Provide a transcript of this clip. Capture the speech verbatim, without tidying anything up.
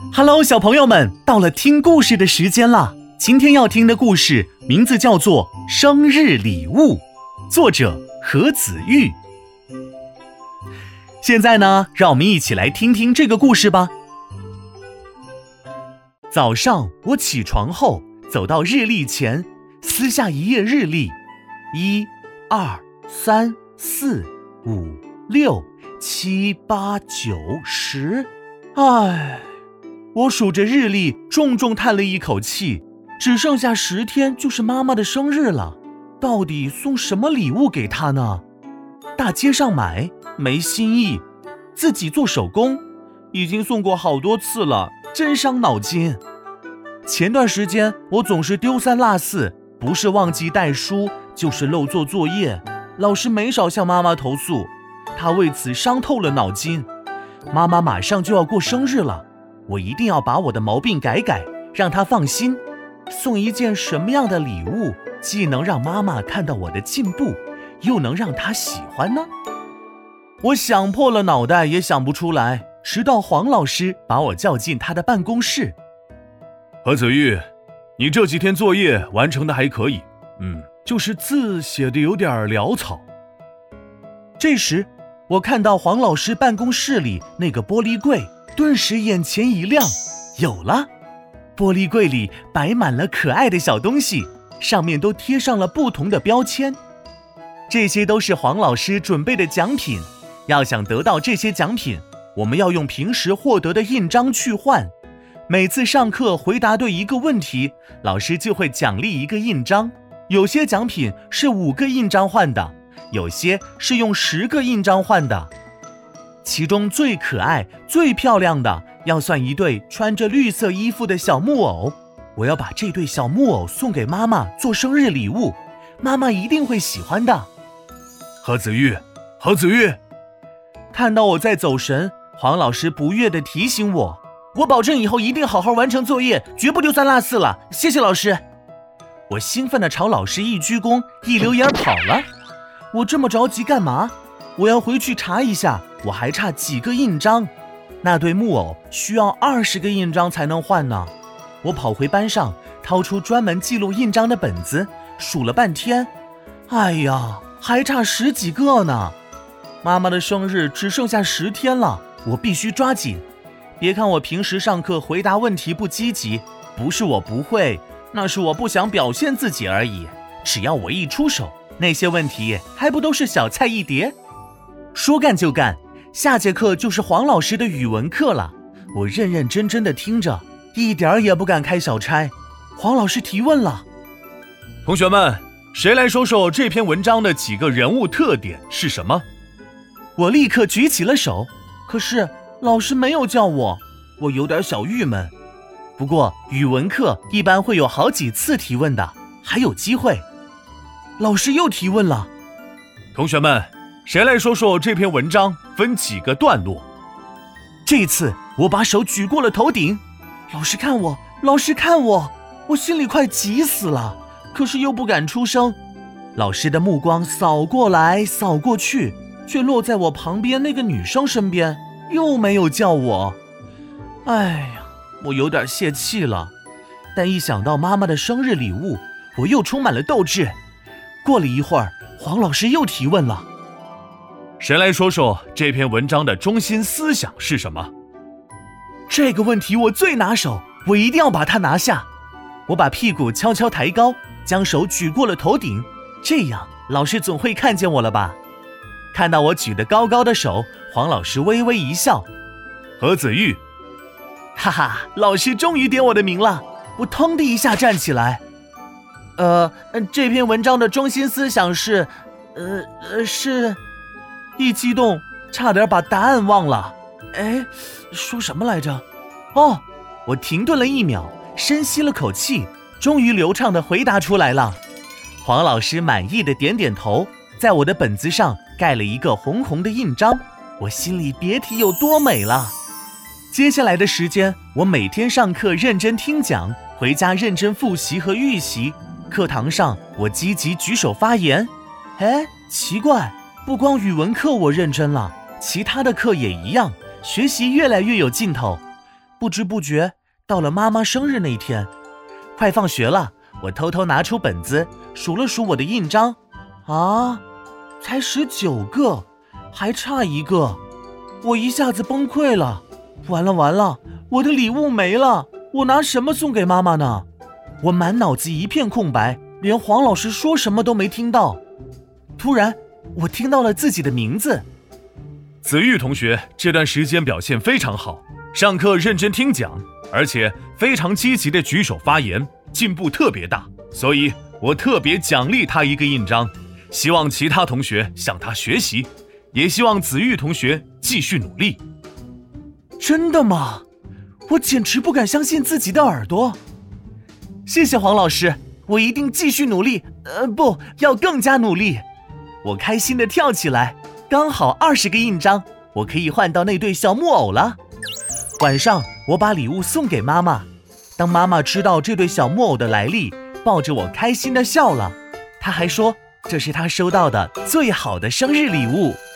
Hello， 小朋友们，到了听故事的时间了。今天要听的故事名字叫做《生日礼物》，作者何子玉。现在呢，让我们一起来听听这个故事吧。早上我起床后，走到日历前，撕下一页日历，一、二、三、四、五、六、七、八、九、十。唉，我数着日历，重重叹了一口气，只剩下十天就是妈妈的生日了，到底送什么礼物给她呢？大街上买没新意，自己做手工已经送过好多次了，真伤脑筋。前段时间我总是丢三落四，不是忘记带书，就是漏做作业，老师没少向妈妈投诉，她为此伤透了脑筋。妈妈马上就要过生日了，我一定要把我的毛病改改，让她放心。送一件什么样的礼物，既能让妈妈看到我的进步，又能让她喜欢呢？我想破了脑袋也想不出来，直到黄老师把我叫进他的办公室。 何子玉，你这几天作业完成的还可以，嗯，就是字写的有点潦草。 这时我看到黄老师办公室里那个玻璃柜，顿时眼前一亮，有了！玻璃柜里摆满了可爱的小东西，上面都贴上了不同的标签。这些都是黄老师准备的奖品，要想得到这些奖品，我们要用平时获得的印章去换。每次上课回答对一个问题，老师就会奖励一个印章。有些奖品是五个印章换的，有些是用十个印章换的。其中最可爱最漂亮的要算一对穿着绿色衣服的小木偶，我要把这对小木偶送给妈妈做生日礼物，妈妈一定会喜欢的。 何子玉，何子玉， 看到我在走神，黄老师不悦地提醒我，我保证以后一定好好完成作业，绝不丢三落四了，谢谢老师。我兴奋地朝老师一鞠躬，一溜烟跑了。我这么着急干嘛？我要回去查一下，我还差几个印章。那对木偶需要二十个印章才能换呢。我跑回班上，掏出专门记录印章的本子，数了半天，哎呀，还差十几个呢。妈妈的生日只剩下十天了，我必须抓紧。别看我平时上课回答问题不积极，不是我不会，那是我不想表现自己而已。只要我一出手，那些问题还不都是小菜一碟？说干就干，下节课就是黄老师的语文课了。我认认真真的听着，一点也不敢开小差。黄老师提问了： 同学们，谁来说说这篇文章的几个人物特点是什么？ 我立刻举起了手，可是老师没有叫我，我有点小郁闷。不过语文课一般会有好几次提问的，还有机会。老师又提问了： 同学们，谁来说说这篇文章分几个段落？ 这次我把手举过了头顶，老师看我，老师看我，我心里快急死了，可是又不敢出声。老师的目光扫过来扫过去，却落在我旁边那个女生身边，又没有叫我。哎呀，我有点泄气了，但一想到妈妈的生日礼物，我又充满了斗志。过了一会儿，黄老师又提问了： 谁来说说这篇文章的中心思想是什么？ 这个问题我最拿手，我一定要把它拿下。我把屁股悄悄抬高，将手举过了头顶，这样老师总会看见我了吧？看到我举得高高的手，黄老师微微一笑： 何子玉。 哈哈，老师终于点我的名了。我腾的一下站起来。呃，这篇文章的中心思想是，呃呃是，一激动差点把答案忘了。哎，说什么来着？哦，我停顿了一秒，深吸了口气，终于流畅地回答出来了。黄老师满意的点点头，在我的本子上盖了一个红红的印章，我心里别提有多美了。接下来的时间，我每天上课认真听讲，回家认真复习和预习。课堂上我积极举手发言。哎，奇怪，不光语文课我认真了，其他的课也一样，学习越来越有劲头。 不知不觉到了妈妈生日那天，快放学了，我偷偷拿出本子数了数我的印章，啊，才十九个，还差一个，我一下子崩溃了，完了完了，我的礼物没了，我拿什么送给妈妈呢？我满脑子一片空白，连黄老师说什么都没听到。突然，我听到了自己的名字。 子玉同学这段时间表现非常好，上课认真听讲，而且非常积极的举手发言，进步特别大，所以我特别奖励他一个印章，希望其他同学向他学习，也希望子玉同学继续努力。 真的吗？我简直不敢相信自己的耳朵。谢谢黄老师，我一定继续努力，呃，不要更加努力。我开心地跳起来，刚好二十个印章，我可以换到那对小木偶了。晚上，我把礼物送给妈妈。当妈妈知道这对小木偶的来历，抱着我开心地笑了。她还说，这是她收到的最好的生日礼物。